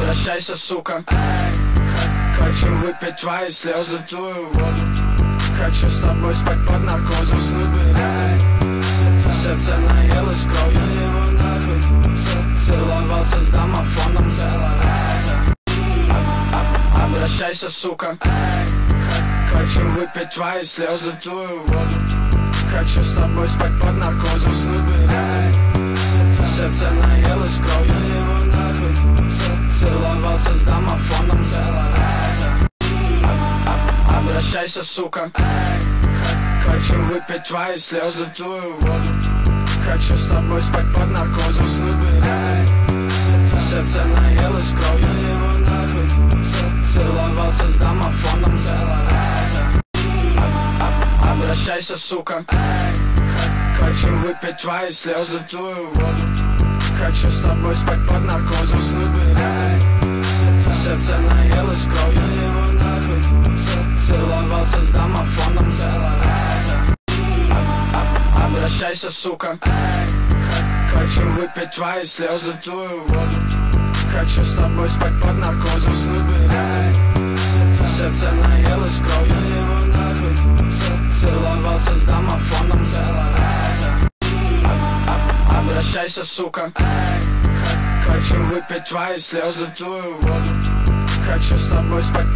Обращайся, сука. Хочу выпить твои слезы, твою воду. Хочу с тобой спать под наркозом, уснуть бы рядом. Сердце наелось кровью, его нахуй. Целовался с домофоном целая. Обращайся, сука. Хочу выпить твои слезы, твою воду. Хочу с тобой спать под наркозом, уснуть бы рядом. Сердце наелось кровью, его нахуй. Целовался с домофоном целая. Обращайся, сука. Хочу выпить твои слезы, твою воду. Хочу с тобой спать под наркозом, уснуть бы рядом. Сердце наелось кровью, его нахуй. Целовался с домофоном целая. Обращайся, сука. Хочу выпить твои слезы, твою воду. Хочу с тобой спать под наркозом, уснуть бы рядом. Сердце наелось кровью, его нахуй. Целовался с домофоном целая. Обращайся, сука. Хочу выпить твои слезы, твою воду. Хочу с тобой спать под наркозом, уснуть бы рядом. Сердце наелось кровью, его нахуй. Целовался с домофоном целая. Обращайся, сука. Хочу выпить твои слезы, твою воду. Хочу с тобой спать